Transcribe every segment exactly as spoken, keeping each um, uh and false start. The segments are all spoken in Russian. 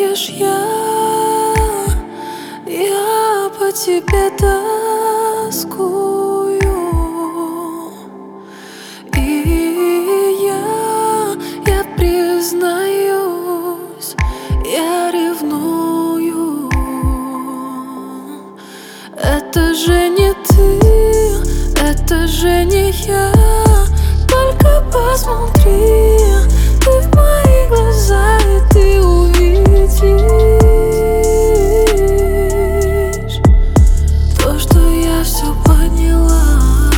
знаешь, я, я по тебе тоскую. И я, я признаюсь, я ревную. Это же не ты, это же не я. Только посмотри ты в мои глаза, и ты увидишь то, что я все поняла.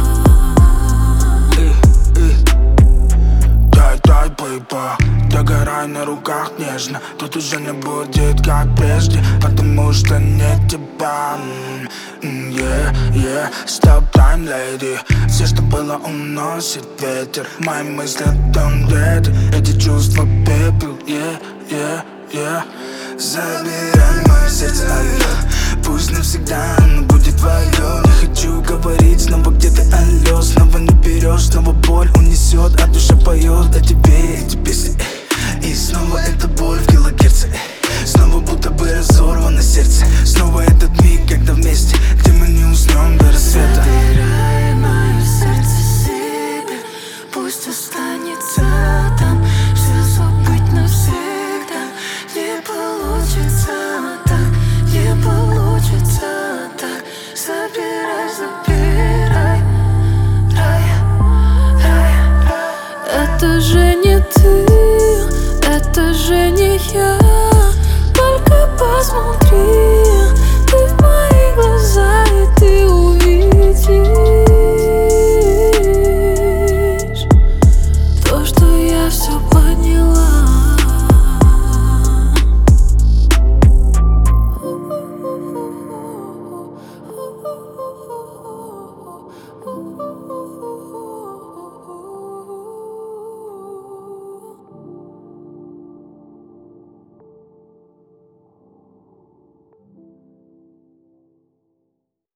Дай, дай, бейба, догорай на руках нежно. Тут уже не будет как прежде, потому что нет тебя. Yeah, yeah, stop time, lady. Все, что было, уносит ветер. Мои мысли о том, где ты. Эти чувства пепел, yeah, yeah, yeah. Забирай мое сердце, алло. Пусть навсегда оно будет твое. Не хочу говорить снова, где ты, алло. Снова не берешь, снова боль унесет, а душа поет о тебе эти песни. И снова эта боль в килогерце. Снова будто бы разорвано сердце. Снова этот миг, когда вместе, где мы не уснем до рассвета. Забирай мое сердце себе, пусть останется там. Все забыть навсегда не получится так, не получится так. Забирай, забирай, рай, рай, рай. Это же не ты, это же не я. Только посмотри